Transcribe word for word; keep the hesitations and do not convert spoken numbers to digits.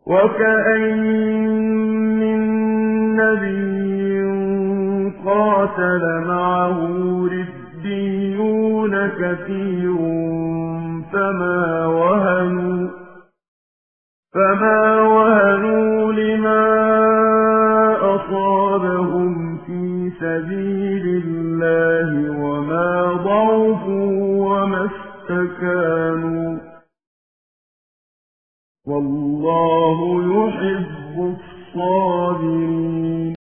وَكَأَيِّن مِّن نَّبِيٍّ قَاتَلَ مَعَهُ رِبِّيُّونَ كَثِيرٌ فَمَا وَهَنُوا فَمَا وَهَنُوا لِمَا أَصَابَهُمْ فِي سَبِيلِ اللَّهِ وَمَا ضَعُفُوا وَمَا اسْتَكَانُوا ۗ وَاللَّهُ يُحِبُّ الصَّابِرِينَ.